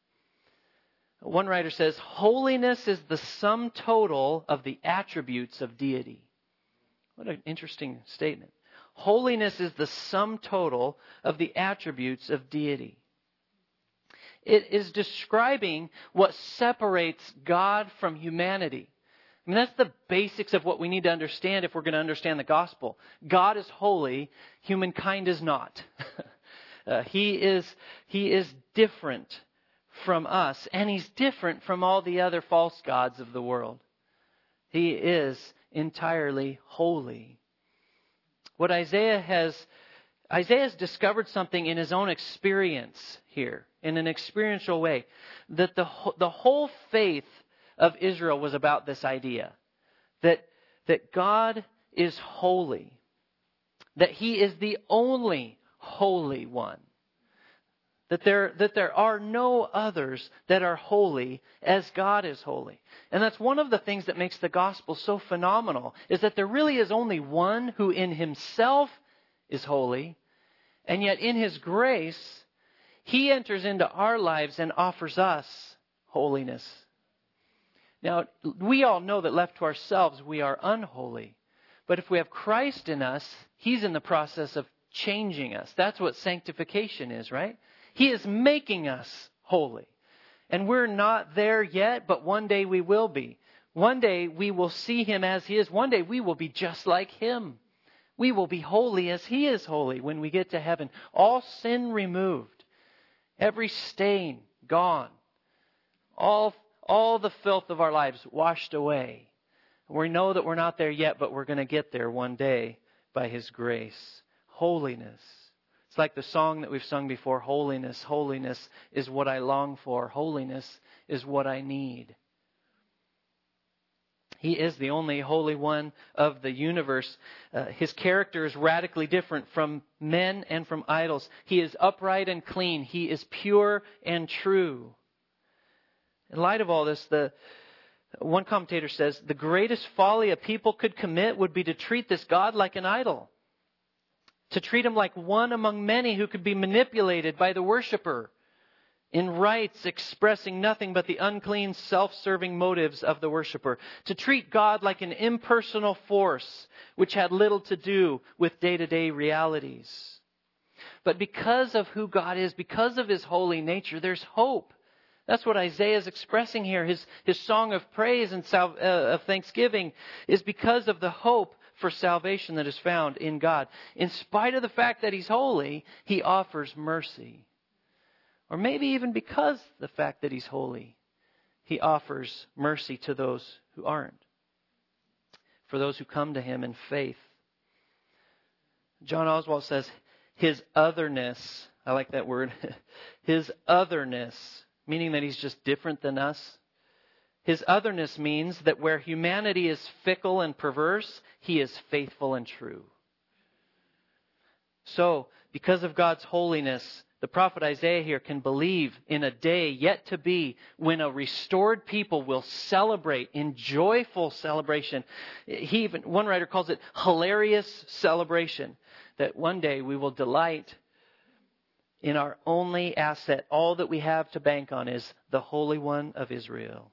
One writer says, holiness is the sum total of the attributes of deity. What an interesting statement. Holiness is the sum total of the attributes of deity. It is describing what separates God from humanity. I mean, that's the basics of what we need to understand if we're going to understand the gospel. God is holy, humankind is not. uh, he is, he is different from us, and He's different from all the other false gods of the world. He is entirely holy. What Isaiah has, Isaiah has discovered something in his own experience here, in an experiential way, that the the whole faith of Israel was about this idea, that that God is holy, that He is the only holy one. That there, that there are no others that are holy as God is holy. And that's one of the things that makes the gospel so phenomenal, is that there really is only one who in himself is holy, and yet in his grace, he enters into our lives and offers us holiness. Now, we all know that left to ourselves, we are unholy. But if we have Christ in us, he's in the process of changing us. That's what sanctification is, right? He is making us holy. And we're not there yet, but one day we will be. One day we will see him as he is. One day we will be just like him. We will be holy as he is holy when we get to heaven. All sin removed. Every stain gone. All, all the filth of our lives washed away. We know that we're not there yet, but we're going to get there one day by his grace. Holiness. It's like the song that we've sung before. Holiness, holiness is what I long for. Holiness is what I need. He is the only Holy One of the universe. Uh, his character is radically different from men and from idols. He is upright and clean. He is pure and true. In light of all this, the one commentator says, the greatest folly a people could commit would be to treat this God like an idol. To treat him like one among many who could be manipulated by the worshiper in rites expressing nothing but the unclean, self-serving motives of the worshiper. To treat God like an impersonal force which had little to do with day-to-day realities. But because of who God is, because of his holy nature, there's hope. That's what Isaiah is expressing here. His, his song of praise and sal- uh, of thanksgiving is because of the hope for salvation that is found in God. In spite of the fact that he's holy, he offers mercy. Or maybe even because of the fact that he's holy, he offers mercy to those who aren't. For those who come to him in faith. John Oswalt says, his otherness, I like that word, his otherness, meaning that he's just different than us. His otherness means that where humanity is fickle and perverse, he is faithful and true. So, because of God's holiness, the prophet Isaiah here can believe in a day yet to be when a restored people will celebrate in joyful celebration. He even, one writer calls it hilarious celebration. That one day we will delight in our only asset. All that we have to bank on is the Holy One of Israel.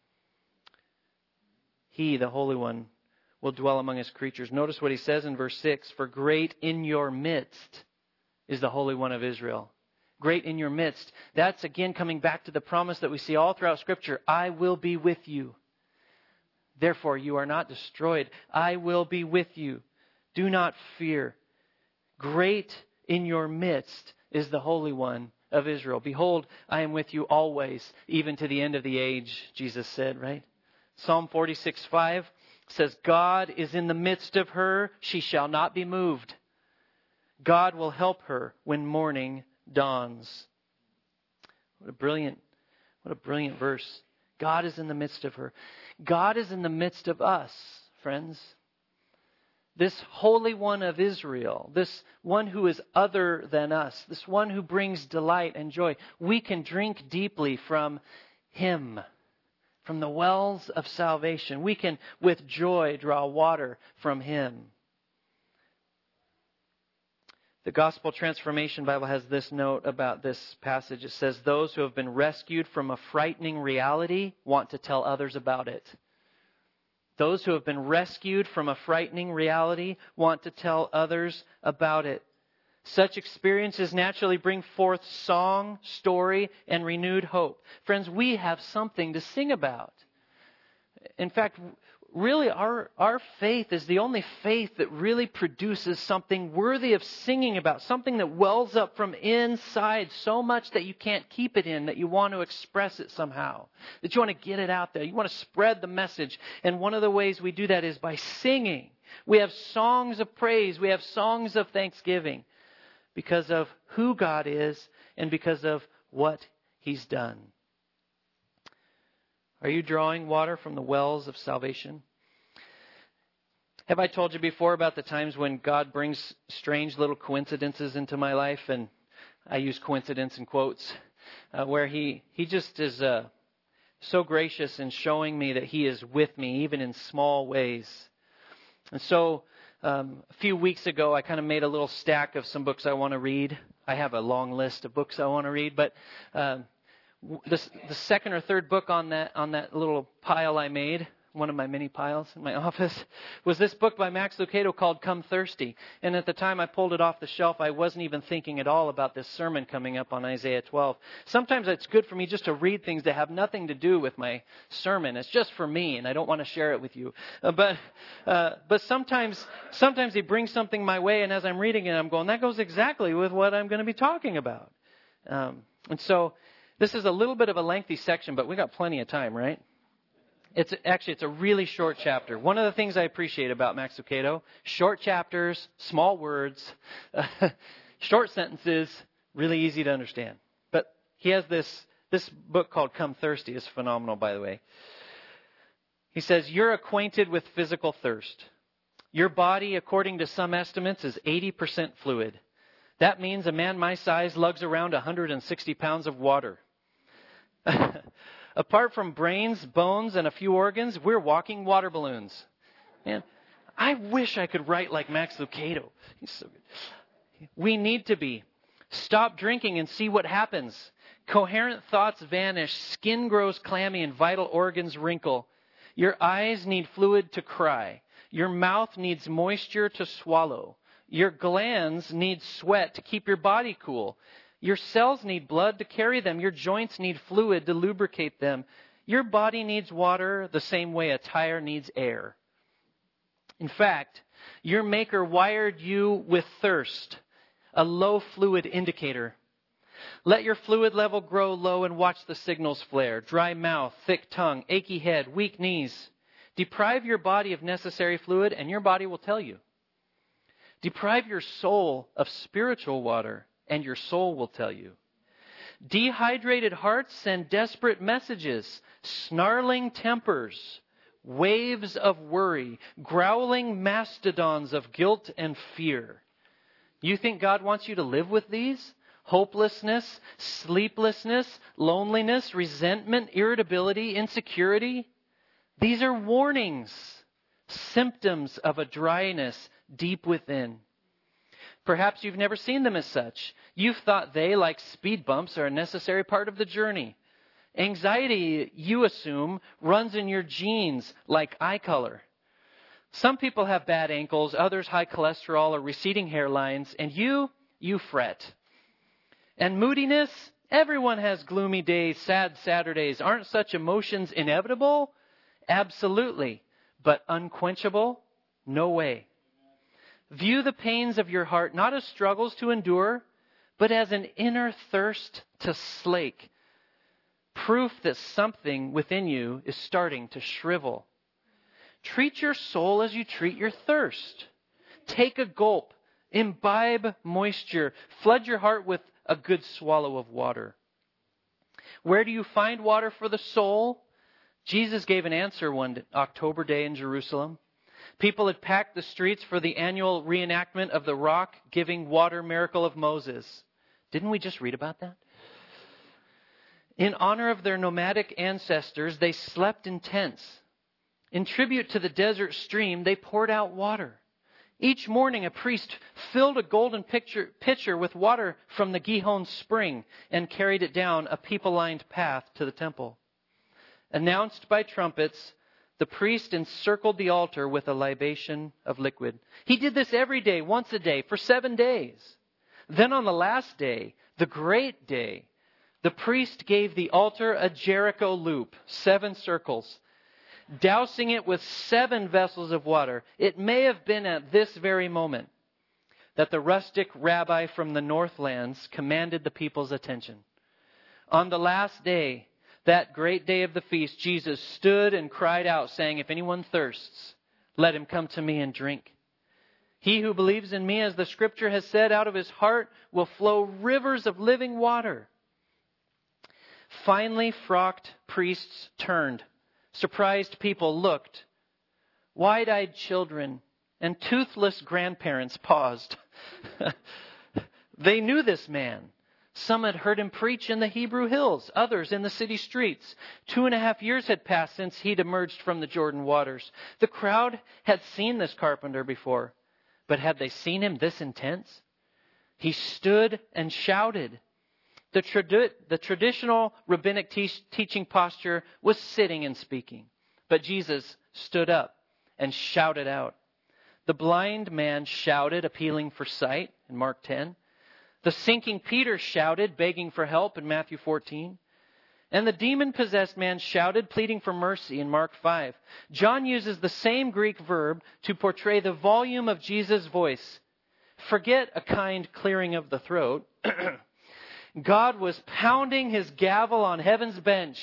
He, the Holy One, will dwell among his creatures. Notice what he says in verse six. For great in your midst is the Holy One of Israel. Great in your midst. That's again coming back to the promise that we see all throughout Scripture. I will be with you. Therefore you are not destroyed. I will be with you. Do not fear. Great in your midst is the Holy One of Israel. Behold, I am with you always, even to the end of the age, Jesus said, right? Psalm forty-six five says, God is in the midst of her. She shall not be moved. God will help her when morning dawns. What a brilliant, what a brilliant verse. God is in the midst of her. God is in the midst of us, friends. This Holy One of Israel, this one who is other than us, this one who brings delight and joy, we can drink deeply from him, from the wells of salvation. We can, with joy, draw water from him. The Gospel Transformation Bible has this note about this passage. It says, those who have been rescued from a frightening reality want to tell others about it. Those who have been rescued from a frightening reality want to tell others about it. Such experiences naturally bring forth song, story, and renewed hope. Friends, we have something to sing about. In fact, really our, our faith is the only faith that really produces something worthy of singing about. Something that wells up from inside so much that you can't keep it in, that you want to express it somehow. That you want to get it out there. You want to spread the message. And one of the ways we do that is by singing. We have songs of praise. We have songs of thanksgiving. Because of who God is and because of what he's done. Are you drawing water from the wells of salvation? Have I told you before about the times when God brings strange little coincidences into my life? And I use coincidence in quotes, uh, where he, he just is uh, so gracious in showing me that he is with me, even in small ways. And so um, a few weeks ago, I kind of made a little stack of some books I want to read. I have a long list of books I want to read, but um, the, the second or third book on that on that little pile I made, one of my many piles in my office, was this book by Max Lucado called Come Thirsty. And at the time I pulled it off the shelf, I wasn't even thinking at all about this sermon coming up on Isaiah twelve. Sometimes it's good for me just to read things that have nothing to do with my sermon. It's just for me, and I don't want to share it with you. Uh, but uh, but sometimes sometimes he brings something my way, and as I'm reading it, I'm going, that goes exactly with what I'm going to be talking about. Um, and so this is a little bit of a lengthy section, but we got plenty of time, right? It's actually, it's a really short chapter. One of the things I appreciate about Max Lucado, short chapters, small words, short sentences, really easy to understand. But he has this, this book called Come Thirsty is phenomenal, by the way. He says, you're acquainted with physical thirst. Your body, according to some estimates, is eighty percent fluid. That means a man my size lugs around one hundred sixty pounds of water. Apart from brains, bones, and a few organs, we're walking water balloons. Man, I wish I could write like Max Lucado. He's so good. We need to be. Stop drinking and see what happens. Coherent thoughts vanish. Skin grows clammy and vital organs wrinkle. Your eyes need fluid to cry. Your mouth needs moisture to swallow. Your glands need sweat to keep your body cool. Your cells need blood to carry them. Your joints need fluid to lubricate them. Your body needs water the same way a tire needs air. In fact, your Maker wired you with thirst, a low fluid indicator. Let your fluid level grow low and watch the signals flare. Dry mouth, thick tongue, achy head, weak knees. Deprive your body of necessary fluid and your body will tell you. Deprive your soul of spiritual water and your soul will tell you. Dehydrated hearts send desperate messages, snarling tempers, waves of worry, growling mastodons of guilt and fear. You think God wants you to live with these? Hopelessness, sleeplessness, loneliness, resentment, irritability, insecurity. These are warnings, symptoms of a dryness deep within. Perhaps you've never seen them as such. You've thought they, like speed bumps, are a necessary part of the journey. Anxiety, you assume, runs in your genes like eye color. Some people have bad ankles, others high cholesterol or receding hairlines, and you, you fret. And moodiness, everyone has gloomy days, sad Saturdays. Aren't such emotions inevitable? Absolutely. But unquenchable? No way. View the pains of your heart not as struggles to endure, but as an inner thirst to slake. Proof that something within you is starting to shrivel. Treat your soul as you treat your thirst. Take a gulp. Imbibe moisture. Flood your heart with a good swallow of water. Where do you find water for the soul? Jesus gave an answer one October day in Jerusalem. People had packed the streets for the annual reenactment of the rock-giving water miracle of Moses. Didn't we just read about that? In honor of their nomadic ancestors, they slept in tents. In tribute to the desert stream, they poured out water. Each morning, a priest filled a golden pitcher, pitcher with water from the Gihon spring and carried it down a people-lined path to the temple. Announced by trumpets, the priest encircled the altar with a libation of liquid. He did this every day, once a day, for seven days. Then on the last day, the great day, the priest gave the altar a Jericho loop, seven circles, dousing it with seven vessels of water. It may have been at this very moment that the rustic rabbi from the Northlands commanded the people's attention. On the last day, that great day of the feast, Jesus stood and cried out, saying, "If anyone thirsts, let him come to me and drink. He who believes in me, as the scripture has said, out of his heart will flow rivers of living water." Finely frocked priests turned. Surprised people looked. Wide-eyed children and toothless grandparents paused. They knew this man. Some had heard him preach in the Hebrew hills, others in the city streets. Two and a half years had passed since he'd emerged from the Jordan waters. The crowd had seen this carpenter before, but had they seen him this intense? He stood and shouted. The, tradi- the traditional rabbinic te- teaching posture was sitting and speaking, but Jesus stood up and shouted out. The blind man shouted, appealing for sight in Mark ten. The sinking Peter shouted, begging for help in Matthew fourteen. And the demon-possessed man shouted, pleading for mercy in Mark five. John uses the same Greek verb to portray the volume of Jesus' voice. Forget a kind clearing of the throat. God was pounding his gavel on heaven's bench.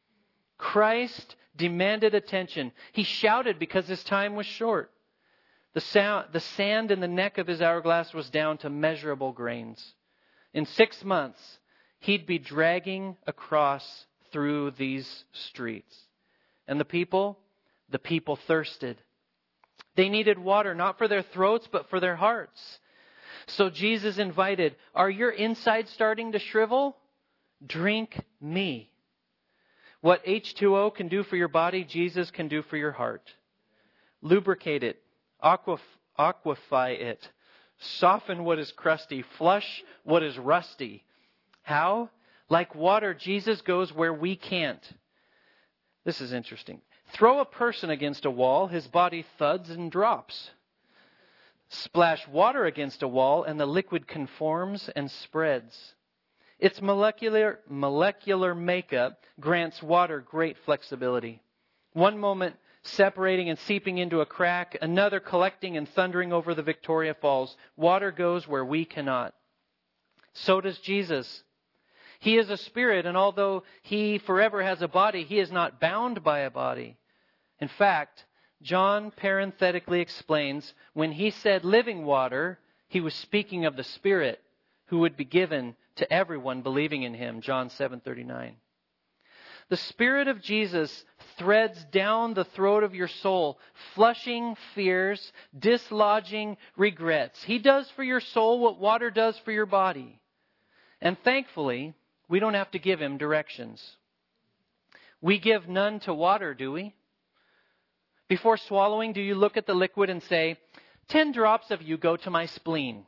Christ demanded attention. He shouted because his time was short. The, sound, the sand in the neck of his hourglass was down to measurable grains. In six months, he'd be dragging across through these streets. And the people, the people thirsted. They needed water, not for their throats, but for their hearts. So Jesus invited, are your insides starting to shrivel? Drink me. What H two O can do for your body, Jesus can do for your heart. Lubricate it. Aquaf- aquify it. Soften what is crusty. Flush what is rusty. How? Like water, Jesus goes where we can't. This is interesting. Throw a person against a wall, his body thuds and drops. Splash water against a wall, and the liquid conforms and spreads. Its molecular, molecular makeup grants water great flexibility. One moment, separating and seeping into a crack, another collecting and thundering over the Victoria Falls. Water goes where we cannot. So does Jesus. He is a spirit, and although he forever has a body, he is not bound by a body. In fact, John parenthetically explains, when he said living water, he was speaking of the Spirit who would be given to everyone believing in him, John seven thirty-nine. The Spirit of Jesus threads down the throat of your soul, flushing fears, dislodging regrets. He does for your soul what water does for your body. And thankfully, we don't have to give him directions. We give none to water, do we? Before swallowing, do you look at the liquid and say, ten drops of you go to my spleen.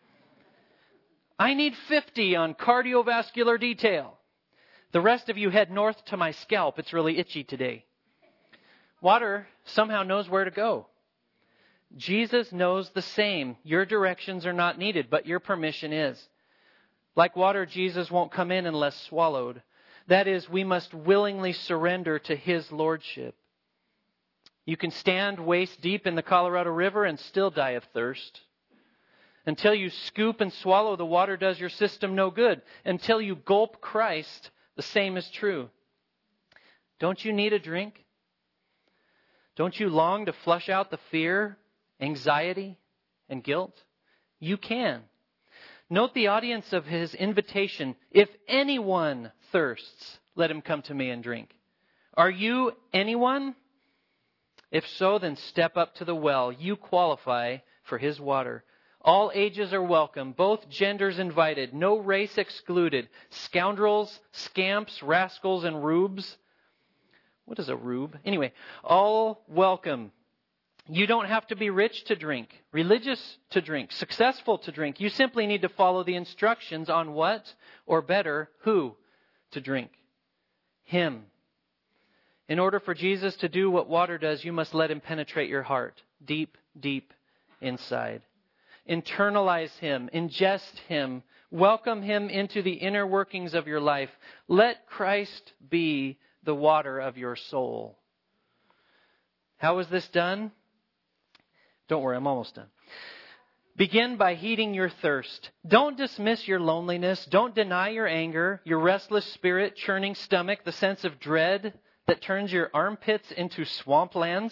I need fifty on cardiovascular detail. The rest of you head north to my scalp. It's really itchy today. Water somehow knows where to go. Jesus knows the same. Your directions are not needed, but your permission is. Like water, Jesus won't come in unless swallowed. That is, we must willingly surrender to his lordship. You can stand waist deep in the Colorado River and still die of thirst. Until you scoop and swallow, the water does your system no good. Until you gulp Christ, the same is true. Don't you need a drink? Don't you long to flush out the fear, anxiety, and guilt? You can. Note the audience of his invitation. If anyone thirsts, let him come to me and drink. Are you anyone? If so, then step up to the well. You qualify for his water. All ages are welcome, both genders invited, no race excluded. Scoundrels, scamps, rascals, and rubes. What is a rube? Anyway, all welcome. You don't have to be rich to drink, religious to drink, successful to drink. You simply need to follow the instructions on what, or better, who to drink. Him. In order for Jesus to do what water does, you must let him penetrate your heart, deep, deep inside. Internalize him, ingest him, welcome him into the inner workings of your life. Let Christ be the water of your soul. How is this done? Don't worry, I'm almost done. Begin by heeding your thirst. Don't dismiss your loneliness. Don't deny your anger, your restless spirit, churning stomach, the sense of dread that turns your armpits into swamplands.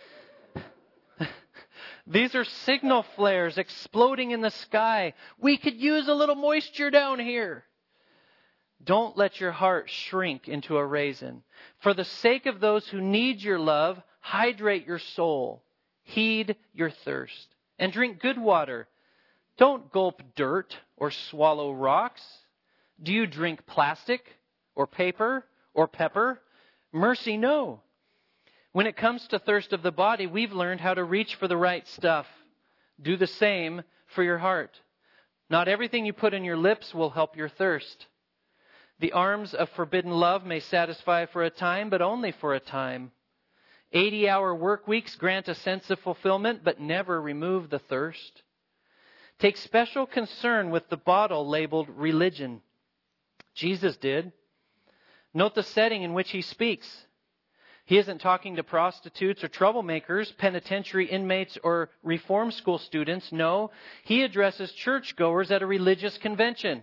These are signal flares exploding in the sky. We could use a little moisture down here. Don't let your heart shrink into a raisin. For the sake of those who need your love, hydrate your soul. Heed your thirst. And drink good water. Don't gulp dirt or swallow rocks. Do you drink plastic or paper or pepper? Mercy, no. When it comes to thirst of the body, we've learned how to reach for the right stuff. Do the same for your heart. Not everything you put in your lips will help your thirst. The arms of forbidden love may satisfy for a time, but only for a time. eighty-hour work weeks grant a sense of fulfillment, but never remove the thirst. Take special concern with the bottle labeled religion. Jesus did. Note the setting in which he speaks. He isn't talking to prostitutes or troublemakers, penitentiary inmates, or reform school students. No, he addresses churchgoers at a religious convention.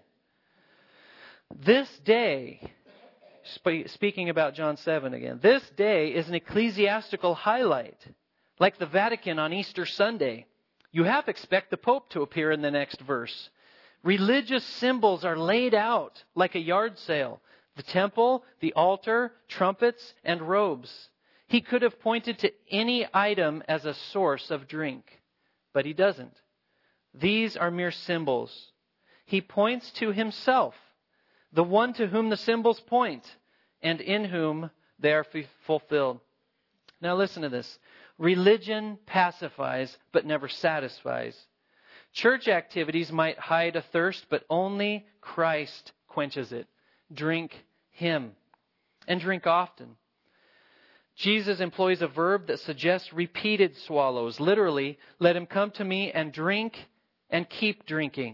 This day, sp- speaking about John seven again, this day is an ecclesiastical highlight, like the Vatican on Easter Sunday. You half expect the Pope to appear in the next verse. Religious symbols are laid out like a yard sale. The temple, the altar, trumpets, and robes. He could have pointed to any item as a source of drink, but he doesn't. These are mere symbols. He points to himself, the one to whom the symbols point, and in whom they are f- fulfilled. Now listen to this. Religion pacifies, but never satisfies. Church activities might hide a thirst, but only Christ quenches it. Drink Him, and drink often. Jesus employs a verb that suggests repeated swallows. Literally, let him come to me and drink and keep drinking.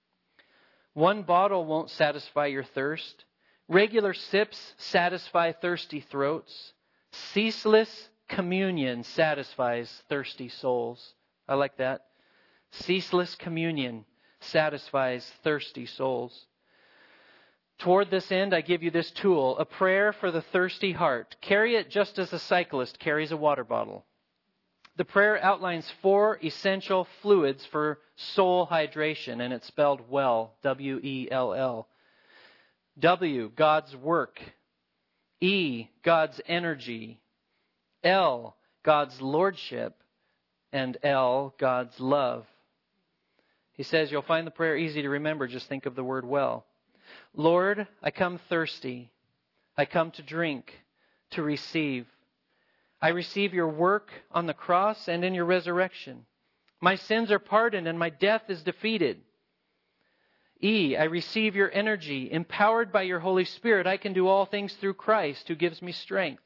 One bottle won't satisfy your thirst. Regular sips satisfy thirsty throats. Ceaseless communion satisfies thirsty souls. I like that. Ceaseless communion satisfies thirsty souls. Toward this end, I give you this tool, a prayer for the thirsty heart. Carry it just as a cyclist carries a water bottle. The prayer outlines four essential fluids for soul hydration, and it's spelled well, W E L L. W, God's work. E, God's energy. L, God's lordship. And L, God's love. He says you'll find the prayer easy to remember. Just think of the word well. Lord, I come thirsty. I come to drink, to receive. I receive your work on the cross and in your resurrection. My sins are pardoned and my death is defeated. E, I receive your energy. Empowered by your Holy Spirit, I can do all things through Christ who gives me strength.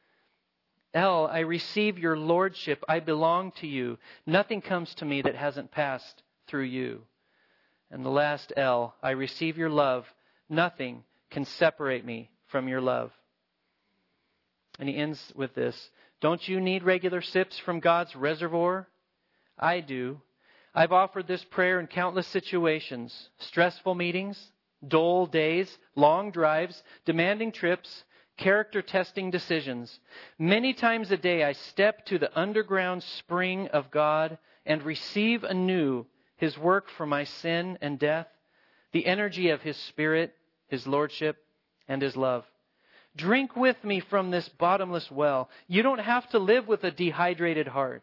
L, I receive your lordship. I belong to you. Nothing comes to me that hasn't passed through you. And the last L, I receive your love. Nothing can separate me from your love. And he ends with this. Don't you need regular sips from God's reservoir? I do. I've offered this prayer in countless situations. Stressful meetings, dull days, long drives, demanding trips, character testing decisions. Many times a day I step to the underground spring of God and receive anew His work for my sin and death, the energy of His Spirit, His Lordship, and His love. Drink with me from this bottomless well. You don't have to live with a dehydrated heart.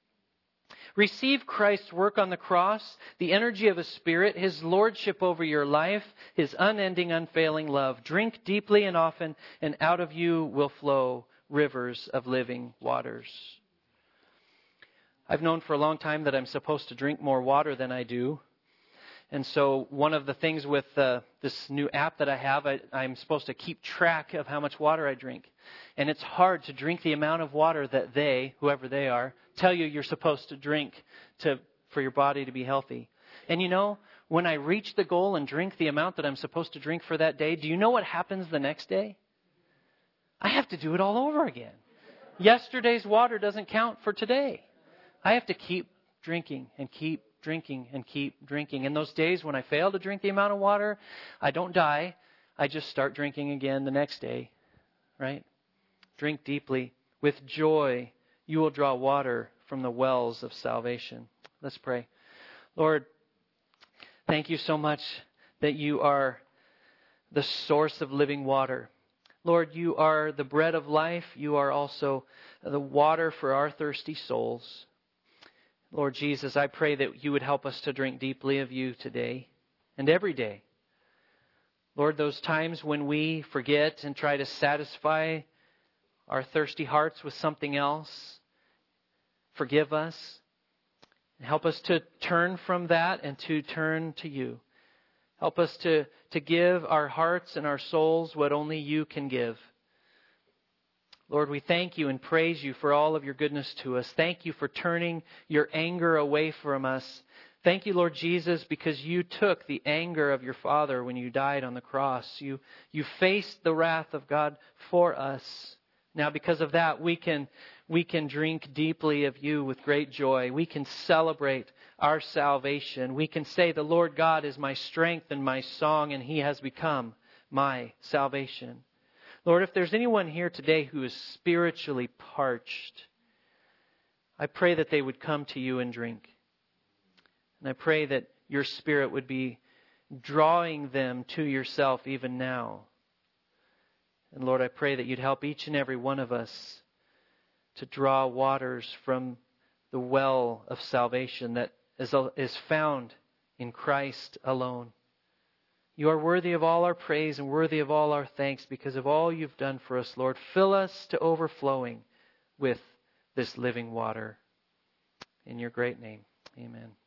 Receive Christ's work on the cross, the energy of His Spirit, His Lordship over your life, His unending, unfailing love. Drink deeply and often, and out of you will flow rivers of living waters. I've known for a long time that I'm supposed to drink more water than I do. And so one of the things with uh, this new app that I have, I, I'm supposed to keep track of how much water I drink. And it's hard to drink the amount of water that they, whoever they are, tell you you're supposed to drink to for your body to be healthy. And you know, when I reach the goal and drink the amount that I'm supposed to drink for that day, do you know what happens the next day? I have to do it all over again. Yesterday's water doesn't count for today. I have to keep drinking and keep drinking and keep drinking. And those days when I fail to drink the amount of water, I don't die. I just start drinking again the next day, right? Drink deeply. With joy, you will draw water from the wells of salvation. Let's pray. Lord, thank you so much that you are the source of living water. Lord, you are the bread of life. You are also the water for our thirsty souls. Lord Jesus, I pray that you would help us to drink deeply of you today and every day. Lord, those times when we forget and try to satisfy our thirsty hearts with something else, forgive us. Help us to turn from that and to turn to you. Help us to, to give our hearts and our souls what only you can give. Lord, we thank you and praise you for all of your goodness to us. Thank you for turning your anger away from us. Thank you, Lord Jesus, because you took the anger of your Father when you died on the cross. You, you faced the wrath of God for us. Now, because of that, we can, we can drink deeply of you with great joy. We can celebrate our salvation. We can say, the Lord God is my strength and my song, and He has become my salvation. Lord, if there's anyone here today who is spiritually parched, I pray that they would come to you and drink. And I pray that your Spirit would be drawing them to yourself even now. And Lord, I pray that you'd help each and every one of us to draw waters from the well of salvation that is, is found in Christ alone. You are worthy of all our praise and worthy of all our thanks because of all you've done for us, Lord. Fill us to overflowing with this living water. In your great name, amen.